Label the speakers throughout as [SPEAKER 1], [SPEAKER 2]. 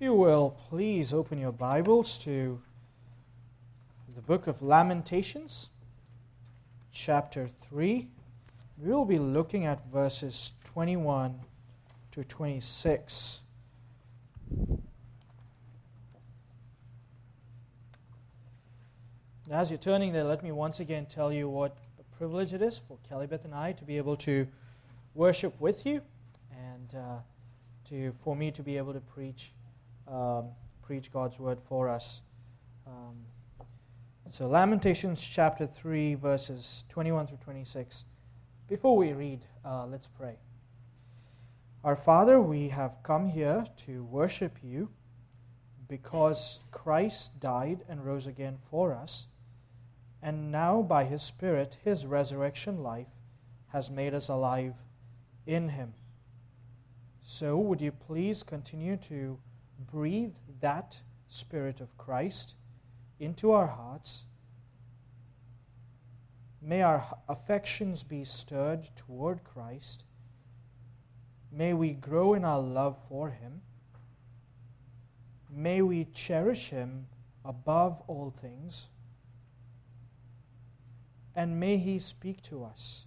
[SPEAKER 1] you will, please open your Bibles to the book of Lamentations, chapter 3. We will be looking at verses 21 to 26. And as you're turning there, let me once again tell you what a privilege it is for Kelly Beth and I to be able to worship with you and for me to be able to preach God's word for us. So Lamentations chapter 3, verses 21 through 26. Before we read, let's pray. Our Father, we have come here to worship you because Christ died and rose again for us, and now by His Spirit, His resurrection life has made us alive in Him. So would you please continue to breathe that Spirit of Christ into our hearts. May our affections be stirred toward Christ. May we grow in our love for Him. May we cherish Him above all things. And may He speak to us.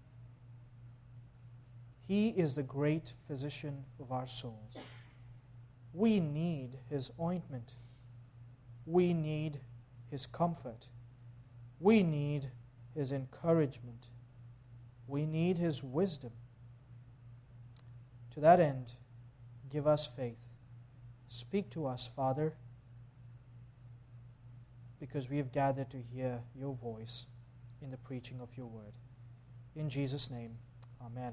[SPEAKER 1] He is the great physician of our souls. We need His ointment. We need His comfort. We need His encouragement. We need His wisdom. To that end, give us faith. Speak to us, Father, because we have gathered to hear your voice in the preaching of your word. In Jesus' name, amen.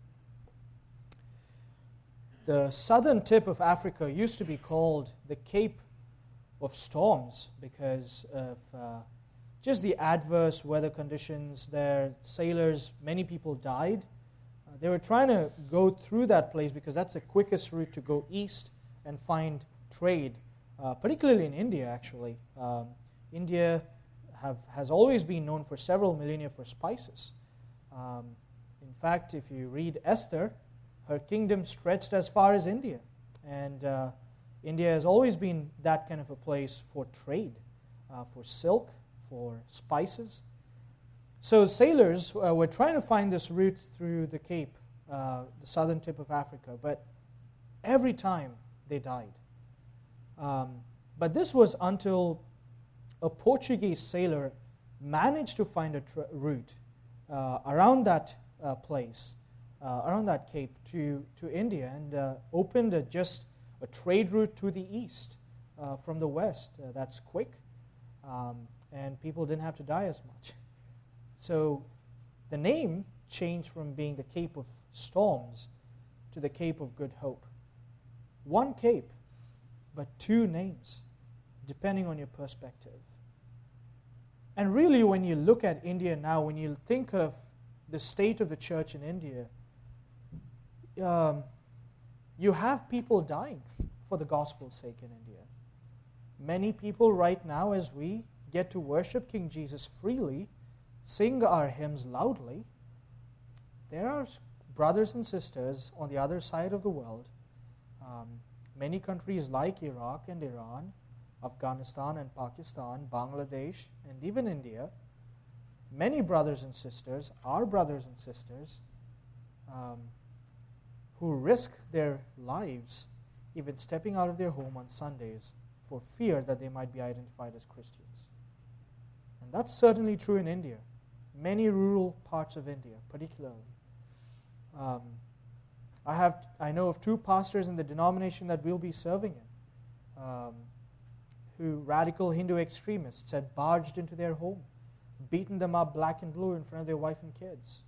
[SPEAKER 1] The southern tip of Africa used to be called the Cape of Storms because of just the adverse weather conditions there. Sailors, many people died. They were trying to go through that place because that's the quickest route to go east and find trade, particularly in India, actually. India has always been known for several millennia for spices. In fact, if you read Esther, her kingdom stretched as far as India. And India has always been that kind of a place for trade, for silk, for spices. So sailors were trying to find this route through the Cape, the southern tip of Africa, but every time they died. But this was until a Portuguese sailor managed to find a route around that place, around that cape to India, and opened just a trade route to the east from the west. That's quick, and people didn't have to die as much. So the name changed from being the Cape of Storms to the Cape of Good Hope. One cape, but two names, depending on your perspective. And really, when you look at India now, when you think of the state of the church in India, you have people dying for the gospel's sake in India. Many people right now, as we get to worship King Jesus freely, sing our hymns loudly, there are brothers and sisters on the other side of the world, many countries like Iraq and Iran, Afghanistan and Pakistan, Bangladesh, and even India, many brothers and sisters, our brothers and sisters, who risk their lives even stepping out of their home on Sundays for fear that they might be identified as Christians. And that's certainly true in India, many rural parts of India particularly. I know of two pastors in the denomination that we'll be serving in, who radical Hindu extremists had barged into their home, beaten them up black and blue in front of their wife and kids.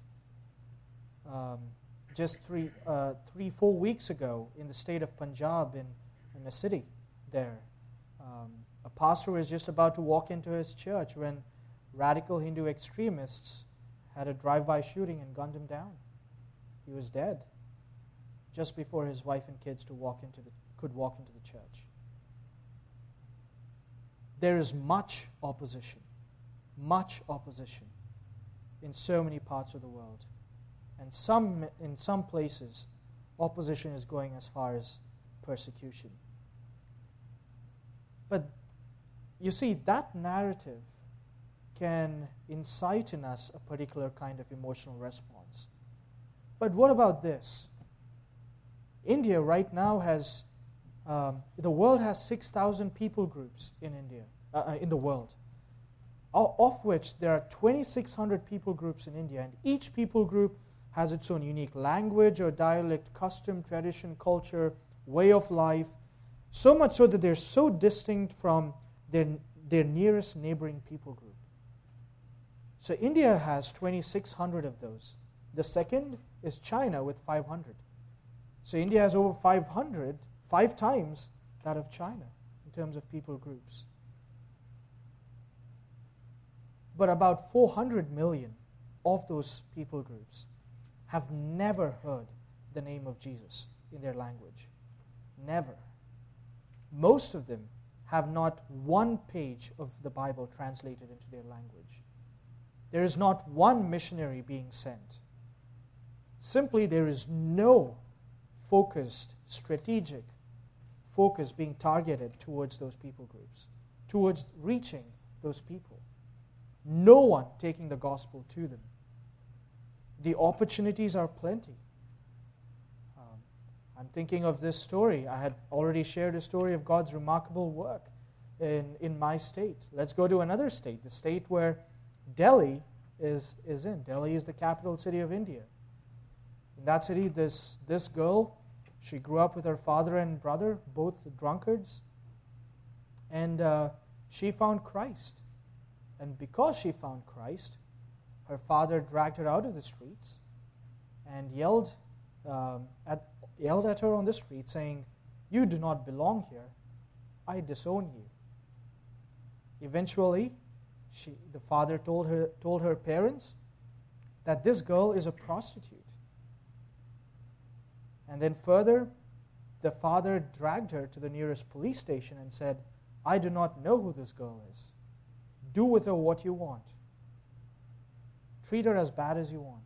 [SPEAKER 1] Just 4 weeks ago in the state of Punjab, in a city there, a pastor was just about to walk into his church when radical Hindu extremists had a drive-by shooting and gunned him down. He was dead just before his wife and kids could walk into the church. There is much opposition in so many parts of the world. And in some places, opposition is going as far as persecution. But you see, that narrative can incite in us a particular kind of emotional response. But what about this? India right now has, the world has 6,000 people groups in India, in the world, of which there are 2,600 people groups in India, and each people group has its own unique language or dialect, custom, tradition, culture, way of life, so much so that they're so distinct from their nearest neighboring people group. So India has 2,600 of those. The second is China with 500. So India has over 500, 5 times that of China in terms of people groups. But about 400 million of those people groups have never heard the name of Jesus in their language. Never. Most of them have not one page of the Bible translated into their language. There is not one missionary being sent. Simply, there is no focused, strategic focus being targeted towards those people groups, towards reaching those people. No one taking the gospel to them. The opportunities are plenty. I'm thinking of this story. I had already shared a story of God's remarkable work in my state. Let's go to another state, the state where Delhi is in. Delhi is the capital city of India. In that city, this girl, she grew up with her father and brother, both drunkards, and she found Christ. And because she found Christ, her father dragged her out of the streets and yelled at her on the street, saying, "You do not belong here. I disown you." Eventually, the father told her parents that this girl is a prostitute. And then further, the father dragged her to the nearest police station and said, "I do not know who this girl is. Do with her what you want. Treat her as bad as you want."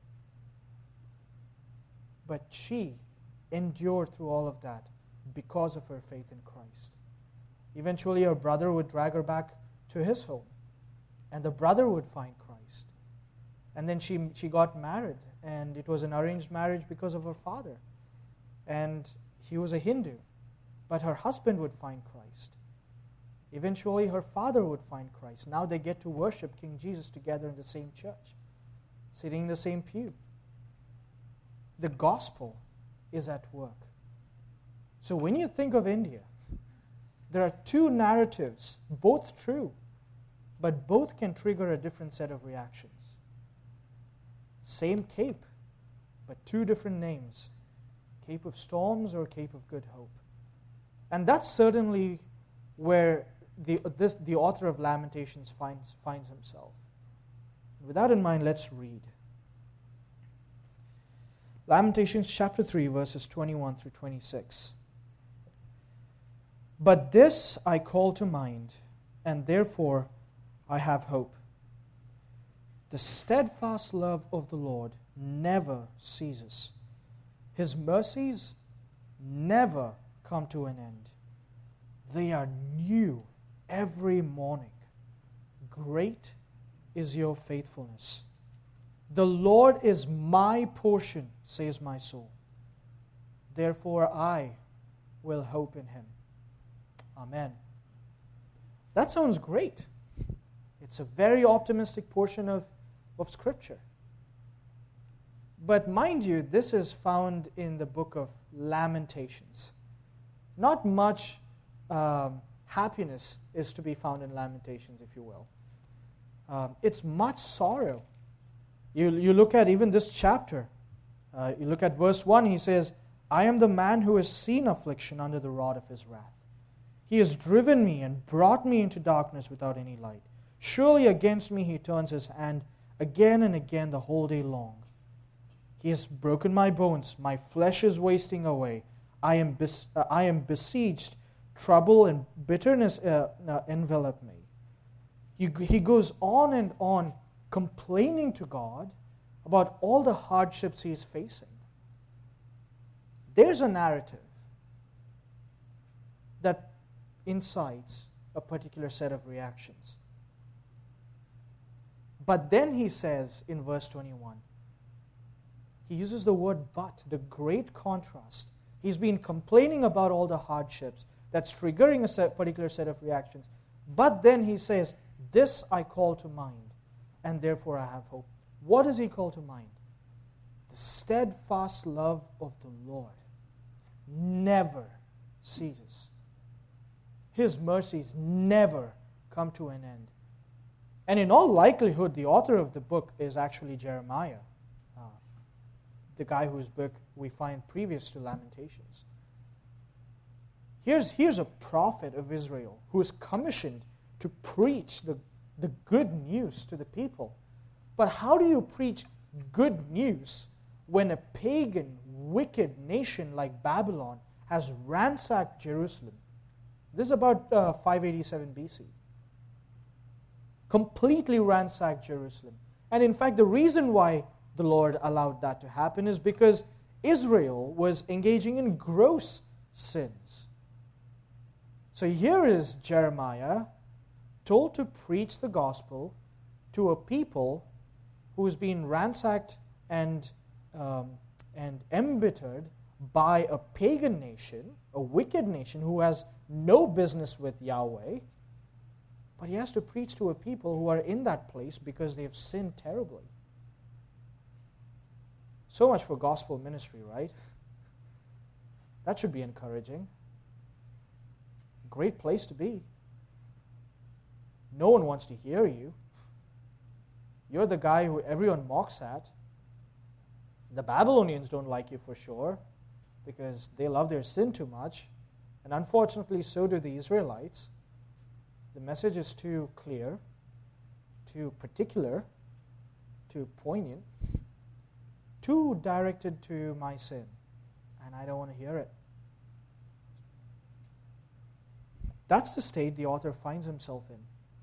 [SPEAKER 1] But she endured through all of that because of her faith in Christ. Eventually, her brother would drag her back to his home, and the brother would find Christ. And then she got married, and it was an arranged marriage because of her father. And he was a Hindu, but her husband would find Christ. Eventually, her father would find Christ. Now they get to worship King Jesus together in the same church, sitting in the same pew. The gospel is at work. So when you think of India, there are two narratives, both true, but both can trigger a different set of reactions. Same Cape, but two different names, Cape of Storms or Cape of Good Hope. And that's certainly where the author of Lamentations finds himself. With that in mind, let's read. Lamentations chapter 3, verses 21 through 26. "But this I call to mind, and therefore I have hope. The steadfast love of the Lord never ceases. His mercies never come to an end. They are new every morning. Great is your faithfulness. The Lord is my portion, says my soul. Therefore I will hope in Him." Amen. That sounds great. It's a very optimistic portion of Scripture. But mind you, this is found in the book of Lamentations. Not much happiness is to be found in Lamentations, if you will. It's much sorrow. You look at even this chapter. You look at verse 1, he says, "I am the man who has seen affliction under the rod of his wrath. He has driven me and brought me into darkness without any light. Surely against me he turns his hand again and again the whole day long. He has broken my bones. My flesh is wasting away. I am besieged. Trouble and bitterness envelop me." He goes on and on complaining to God about all the hardships he is facing. There's a narrative that incites a particular set of reactions. But then he says in verse 21, he uses the word but, the great contrast. He's been complaining about all the hardships that's triggering a particular set of reactions. But then he says, this I call to mind, and therefore I have hope. What does he call to mind? The steadfast love of the Lord never ceases. His mercies never come to an end. And in all likelihood, the author of the book is actually Jeremiah, the guy whose book we find previous to Lamentations. Here's a prophet of Israel who is commissioned to preach the good news to the people. But how do you preach good news when a pagan, wicked nation like Babylon has ransacked Jerusalem? This is about 587 BC. Completely ransacked Jerusalem. And in fact, the reason why the Lord allowed that to happen is because Israel was engaging in gross sins. So here is Jeremiah told to preach the gospel to a people who has been ransacked and embittered by a pagan nation, a wicked nation who has no business with Yahweh. But he has to preach to a people who are in that place because they have sinned terribly. So much for gospel ministry, right? That should be encouraging. Great place to be. No one wants to hear you. You're the guy who everyone mocks at. The Babylonians don't like you for sure because they love their sin too much. And unfortunately, so do the Israelites. The message is too clear, too particular, too poignant, too directed to my sin. And I don't want to hear it. That's the state the author finds himself in.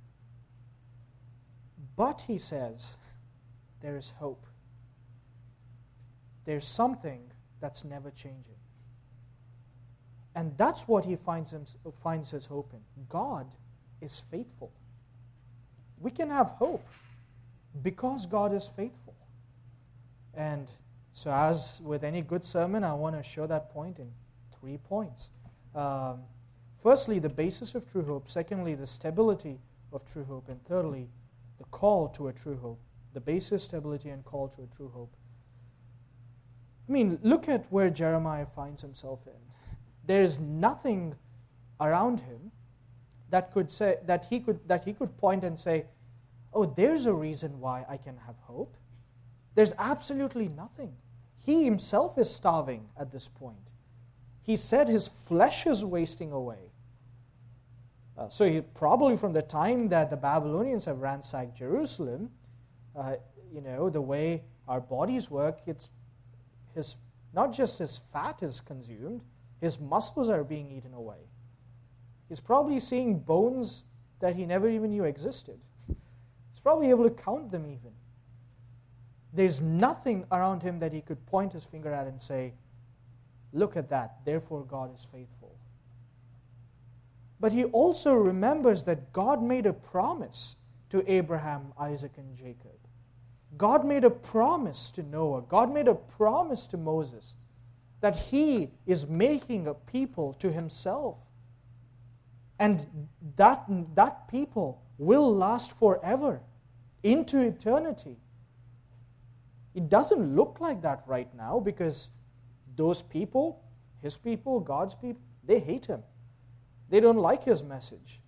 [SPEAKER 1] But, he says, there is hope. There's something that's never changing. And that's what he finds his hope in. God is faithful. We can have hope because God is faithful. And so, as with any good sermon, I want to show that point in 3 points. Firstly, the basis of true hope. Secondly, the stability of true hope. And thirdly, the call to a true hope. The basis, stability, and call to a true hope. I mean, look at where Jeremiah finds himself in. There is nothing around him that could say that he could point and say, "Oh, there's a reason why I can have hope." There's absolutely nothing. He himself is starving at this point. He said his flesh is wasting away. So he probably from the time that the Babylonians have ransacked Jerusalem, the way our bodies work, it's not just his fat is consumed, his muscles are being eaten away. He's probably seeing bones that he never even knew existed. He's probably able to count them even. There's nothing around him that he could point his finger at and say, "Look at that, therefore God is faithful." But he also remembers that God made a promise to Abraham, Isaac, and Jacob. God made a promise to Noah. God made a promise to Moses that he is making a people to himself. And that people will last forever, into eternity. It doesn't look like that right now because those people, his people, God's people, they hate him. They don't like his message.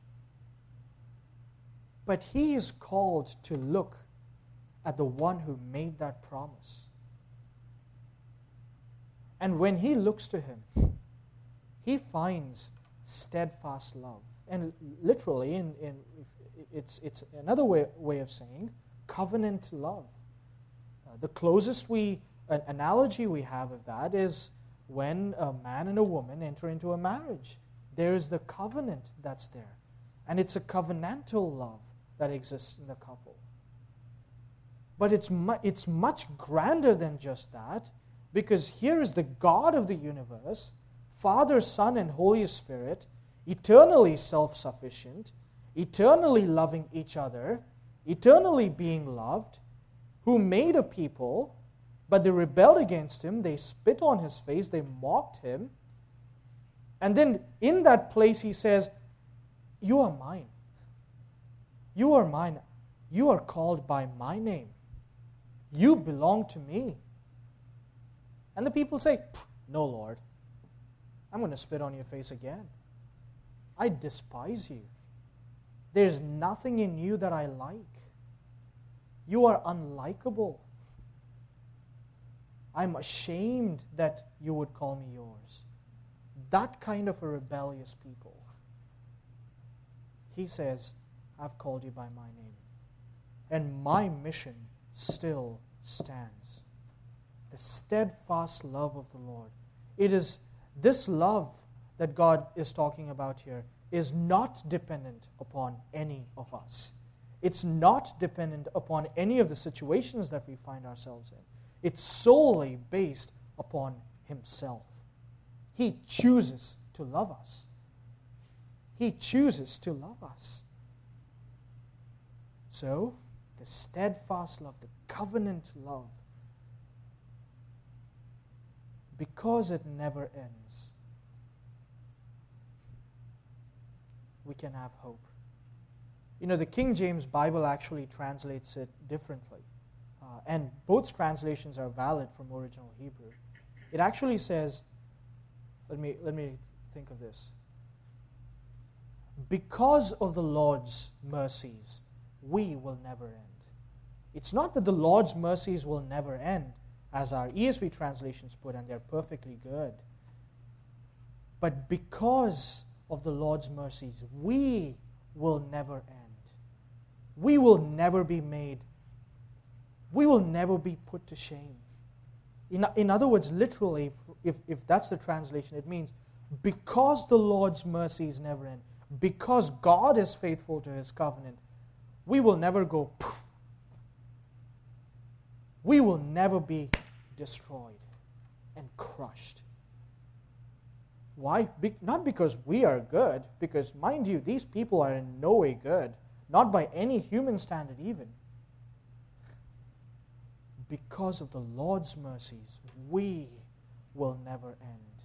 [SPEAKER 1] But he is called to look at the one who made that promise. And when he looks to him, he finds steadfast love. And literally, it's another way of saying covenant love. The closest analogy we have of that is when a man and a woman enter into a marriage. There is the covenant that's there. And it's a covenantal love that exists in the couple. But it's much grander than just that, because here is the God of the universe, Father, Son, and Holy Spirit, eternally self-sufficient, eternally loving each other, eternally being loved, who made a people, but they rebelled against him, they spit on his face, they mocked him. And then in that place he says, you are mine. You are mine. You are called by my name. You belong to me. And the people say, no, Lord. I'm going to spit on your face again. I despise you. There's nothing in you that I like. You are unlikable. I'm ashamed that you would call me yours. That kind of a rebellious people. He says, I've called you by my name. And my mission still stands. The steadfast love of the Lord. It is this love that God is talking about here is not dependent upon any of us. It's not dependent upon any of the situations that we find ourselves in. It's solely based upon Himself. He chooses to love us. He chooses to love us. So, the steadfast love, the covenant love, because it never ends, we can have hope. You know, the King James Bible actually translates it differently. And both translations are valid from original Hebrew. It actually says, let me think of this. Because of the Lord's mercies, we will never end. It's not that the Lord's mercies will never end, as our ESV translations put, and they're perfectly good. But because of the Lord's mercies, we will never end. We will never be made. We will never be put to shame. In other words, literally, if that's the translation, it means because the Lord's mercies never end, because God is faithful to His covenant, we will never go poof. We will never be destroyed and crushed. Why? Not because we are good, because, mind you, these people are in no way good, not by any human standard even. Because of the Lord's mercies, we will never end.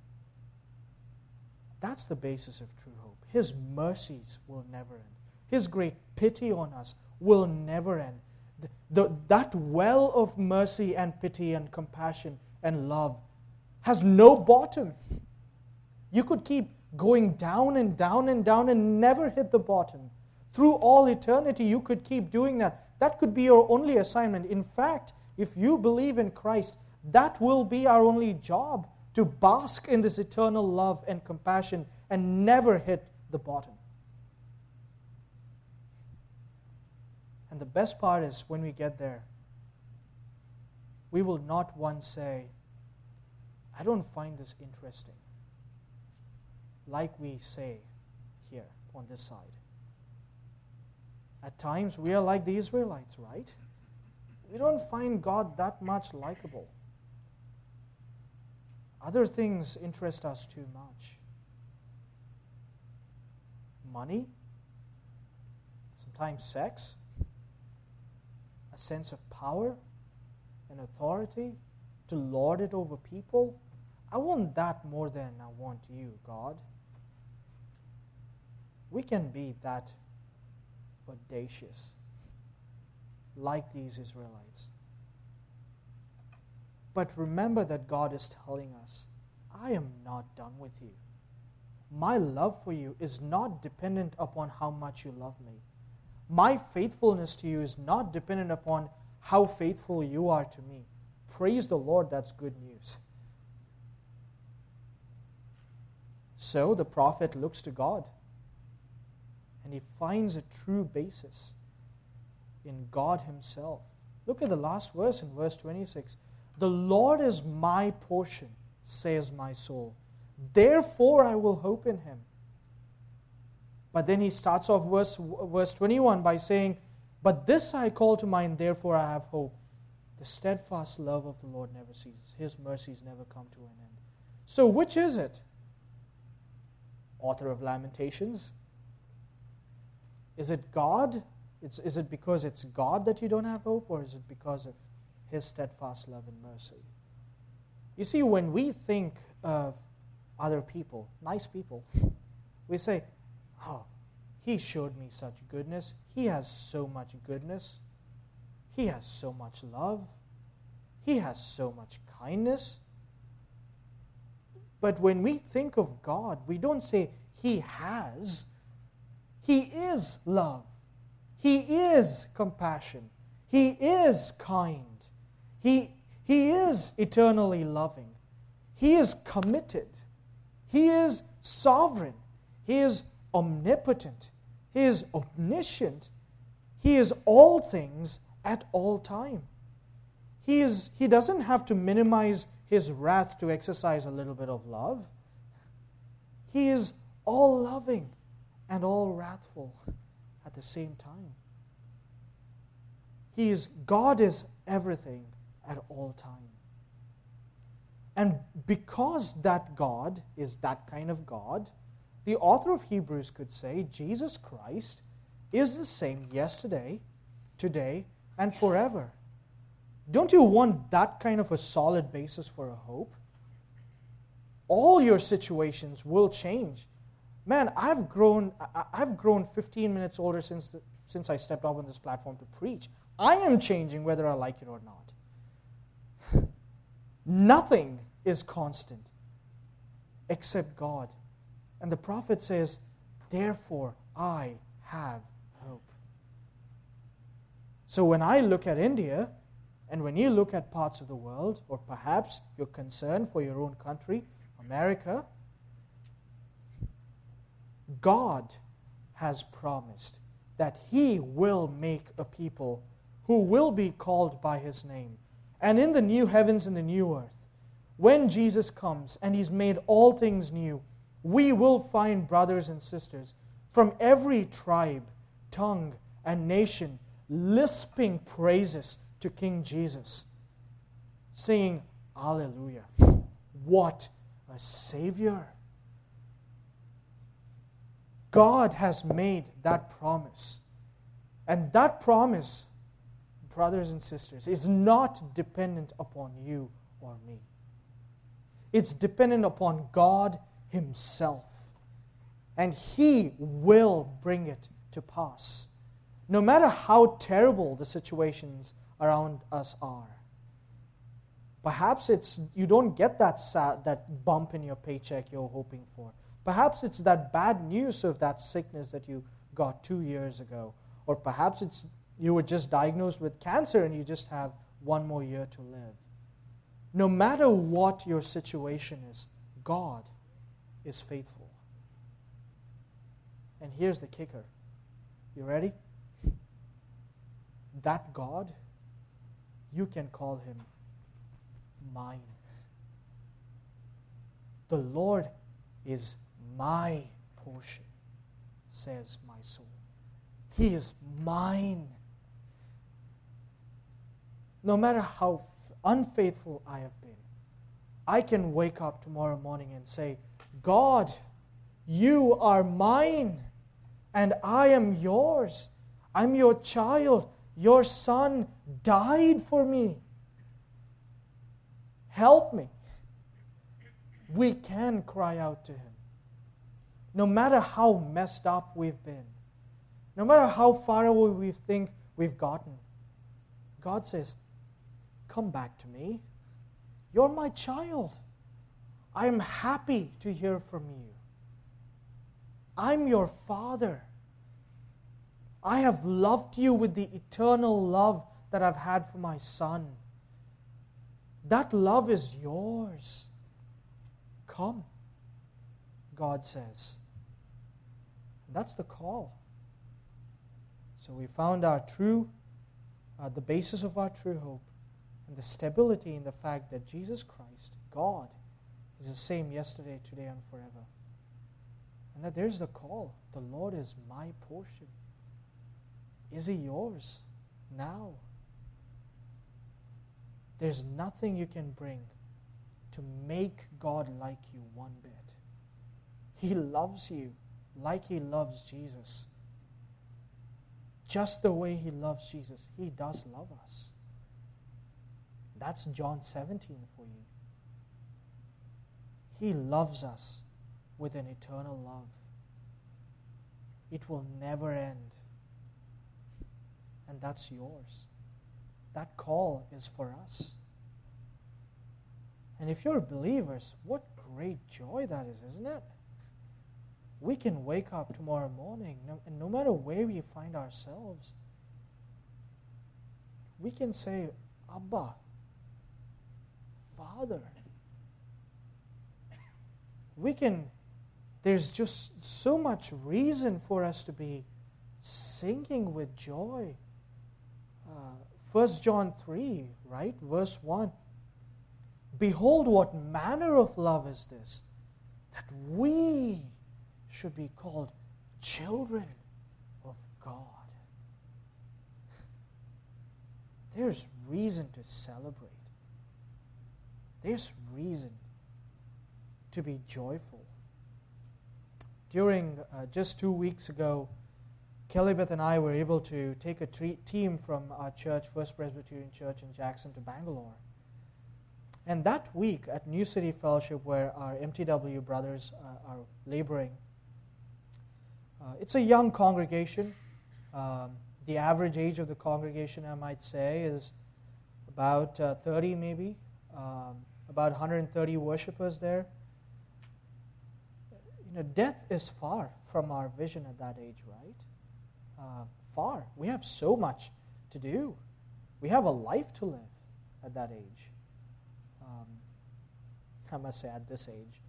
[SPEAKER 1] That's the basis of true hope. His mercies will never end. His great pity on us will never end. That well of mercy and pity and compassion and love has no bottom. You could keep going down and down and down and never hit the bottom. Through all eternity, you could keep doing that. That could be your only assignment. In fact, if you believe in Christ, that will be our only job, to bask in this eternal love and compassion and never hit the bottom. And the best part is when we get there, we will not once say, I don't find this interesting, like we say here on this side. At times we are like the Israelites, right? We don't find God that much likable. Other things interest us too much. Money, sometimes sex, a sense of power and authority to lord it over people. I want that more than I want you, God. We can be that audacious, like these Israelites. But remember that God is telling us, I am not done with you. My love for you is not dependent upon how much you love me. My faithfulness to you is not dependent upon how faithful you are to me. Praise the Lord, that's good news. So the prophet looks to God, and he finds a true basis in God Himself. Look at the last verse in verse 26. The Lord is my portion, says my soul. Therefore I will hope in Him. But then he starts off verse 21 by saying, but this I call to mind, therefore I have hope. The steadfast love of the Lord never ceases. His mercies never come to an end. So which is it? author of Lamentations? Is it God? Is it because it's God that you don't have hope, or is it because of His steadfast love and mercy? You see, when we think of other people, nice people, we say, oh, He showed me such goodness. He has so much goodness. He has so much love. He has so much kindness. But when we think of God, we don't say He has. He is love. He is compassion. He is kind. He is eternally loving. He is committed. He is sovereign. He is omnipotent. He is omniscient. He is all things at all time. He doesn't have to minimize His wrath to exercise a little bit of love. He is all loving and all wrathful at the same time. God is everything at all time. And because that God is that kind of God, the author of Hebrews could say Jesus Christ is the same yesterday, today, and forever. Don't you want that kind of a solid basis for a hope? All your situations will change. Man, I've grown 15 minutes older since I stepped up on this platform to preach. I am changing whether I like it or not. Nothing is constant except God. And the prophet says, therefore I have hope. So when I look at India, and when you look at parts of the world, or perhaps you're concerned for your own country, America, God has promised that He will make a people who will be called by His name. And in the new heavens and the new earth, when Jesus comes and He's made all things new, we will find brothers and sisters from every tribe, tongue, and nation lisping praises to King Jesus, saying, Alleluia, what a Savior. God has made that promise. And that promise, brothers and sisters, is not dependent upon you or me. It's dependent upon God Himself. And He will bring it to pass. No matter how terrible the situations around us are. Perhaps you don't get that bump in your paycheck you're hoping for. Perhaps it's that bad news of that sickness that you got 2 years ago. Or perhaps you were just diagnosed with cancer and you just have 1 more year to live. No matter what your situation is, God is faithful. And here's the kicker. You ready? That God, you can call Him mine. The Lord is my portion, says my soul. He is mine. No matter how unfaithful I have been, I can wake up tomorrow morning and say, God, you are mine, and I am yours. I'm your child. Your Son died for me. Help me. We can cry out to Him. No matter how messed up we've been, no matter how far away we think we've gotten, God says, come back to me. You're my child. I am happy to hear from you. I'm your Father. I have loved you with the eternal love that I've had for my Son. That love is yours. Come, God says. That's the call. So we found our the basis of our true hope, and the stability in the fact that Jesus Christ, God, is the same yesterday, today, and forever. And that there's the call. The Lord is my portion. Is He yours now? There's nothing you can bring to make God like you one bit. He loves you like He loves Jesus. Just the way He loves Jesus, He does love us. That's John 17 for you. He loves us with an eternal love. It will never end. And that's yours. That call is for us. And if you're believers, what great joy that is, isn't it? We can wake up tomorrow morning, and no matter where we find ourselves, we can say, Abba, Father. There's just so much reason for us to be singing with joy. 1 John 3, right? Verse 1. Behold, what manner of love is this, that we should be called children of God. There's reason to celebrate. There's reason to be joyful. During just 2 weeks ago, Kelly Beth and I were able to take a team from our church, First Presbyterian Church in Jackson, to Bangalore. And that week at New City Fellowship, where our MTW brothers are laboring, it's a young congregation. The average age of the congregation, I might say, is about 30 maybe, about 130 worshipers there. Death is far from our vision at that age, right? Far. We have so much to do. We have a life to live at that age. I must say, at this age.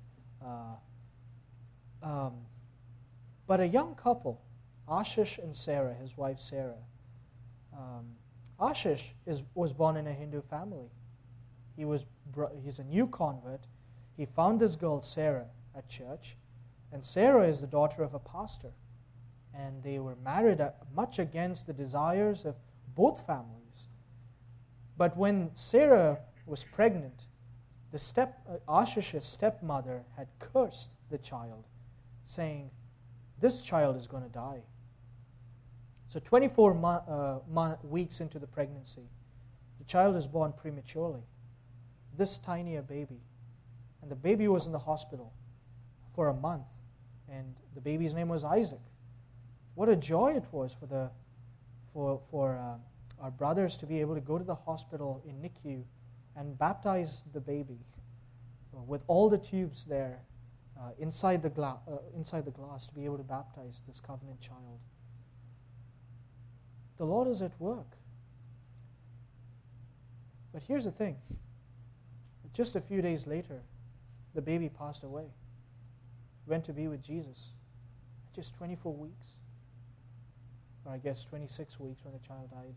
[SPEAKER 1] But a young couple, Ashish and Sarah, his wife Sarah. Ashish was born in a Hindu family. He's a new convert. He found this girl, Sarah, at church. And Sarah is the daughter of a pastor. And they were married much against the desires of both families. But when Sarah was pregnant, Ashish's stepmother had cursed the child, saying, this child is going to die. So 24 weeks into the pregnancy, the child is born prematurely. This tiny a baby. And the baby was in the hospital for a month. And the baby's name was Isaac. What a joy it was for our brothers to be able to go to the hospital in NICU and baptize the baby with all the tubes there inside the glass to be able to baptize this covenant child. The Lord is at work. But here's the thing. Just a few days later, the baby passed away. Went to be with Jesus. Just 24 weeks. Or I guess 26 weeks when the child died.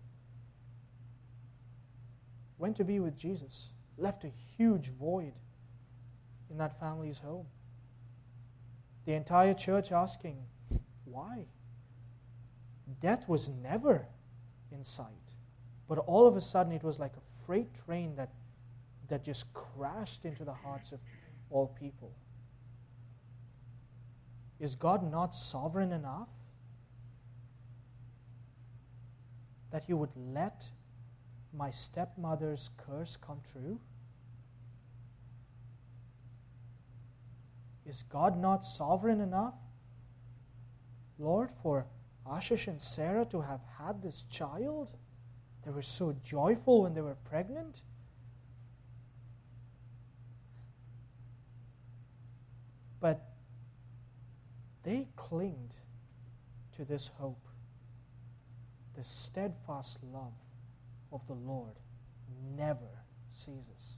[SPEAKER 1] Went to be with Jesus. Left a huge void in that family's home. The entire church asking, why? Death was never in sight. But all of a sudden it was like a freight train that just crashed into the hearts of all people. Is God not sovereign enough that He would let my stepmother's curse come true? Is God not sovereign enough, Lord, for Ashish and Sarah to have had this child? They were so joyful when they were pregnant. But they clinged to this hope. The steadfast love of the Lord never ceases.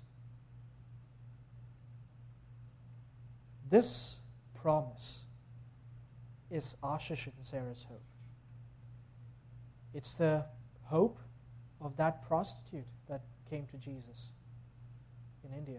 [SPEAKER 1] This promise is Ashish and Sarah's hope. It's the hope of that prostitute that came to Jesus in India.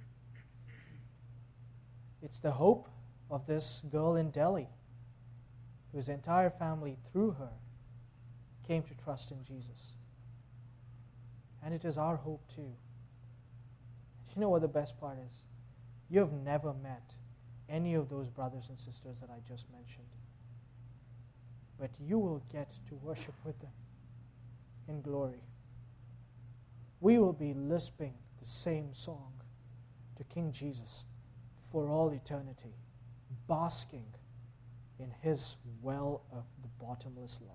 [SPEAKER 1] It's the hope of this girl in Delhi whose entire family, through her, came to trust in Jesus. And it is our hope too. You know what the best part is? You have never met any of those brothers and sisters that I just mentioned. But you will get to worship with them in glory. We will be lisping the same song to King Jesus for all eternity, basking in His well of the bottomless love.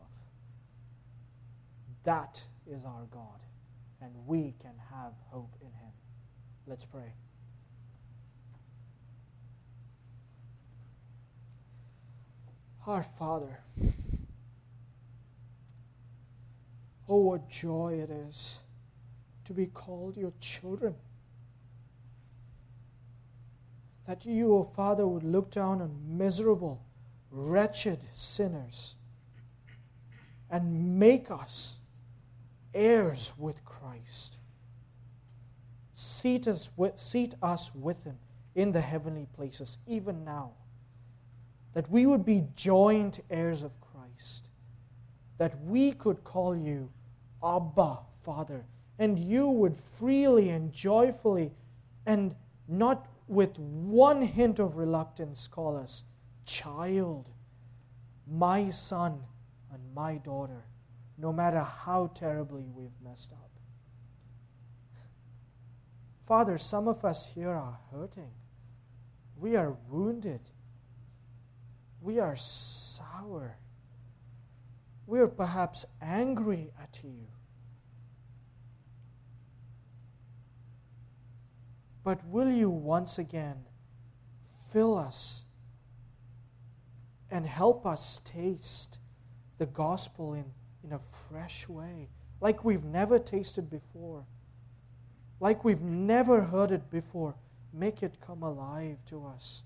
[SPEAKER 1] That is our God, and we can have hope in Him. Let's pray. Our Father, oh, what joy it is to be called your children. That you, O Father, would look down on miserable, wretched sinners and make us heirs with Christ. Seat us with Him in the heavenly places, even now. That we would be joint heirs of Christ. That we could call you Abba, Father, and you would freely and joyfully and not with one hint of reluctance call us child, my son and my daughter, no matter how terribly we've messed up. Father, some of us here are hurting. We are wounded. We are sour. We are perhaps angry at you. But will you once again fill us and help us taste the gospel in a fresh way, like we've never tasted before, like we've never heard it before. Make it come alive to us.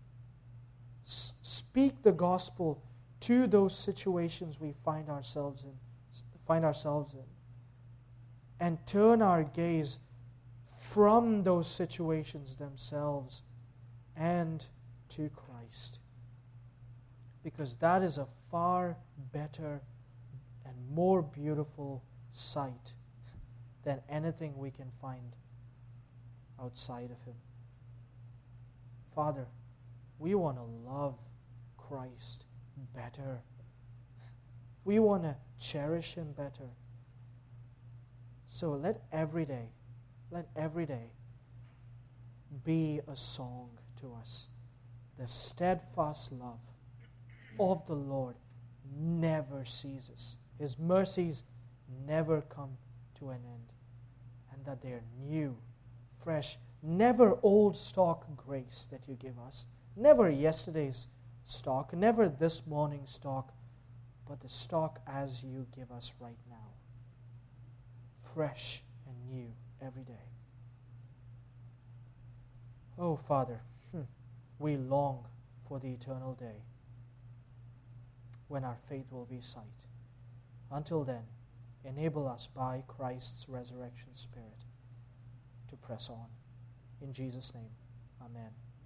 [SPEAKER 1] Speak the gospel to those situations we find ourselves in, and turn our gaze from those situations themselves and to Christ. Because that is a far better and more beautiful sight than anything we can find outside of Him. Father, we want to love Christ better. We want to cherish Him better. So let every day be a song to us. The steadfast love of the Lord never ceases. His mercies never come to an end. And that they are new, fresh, never old stock grace that you give us. Never yesterday's stock, never this morning's stock, but the stock as you give us right now. Fresh and new every day. Oh, Father, we long for the eternal day when our faith will be sight. Until then, enable us by Christ's resurrection spirit to press on. In Jesus' name, amen.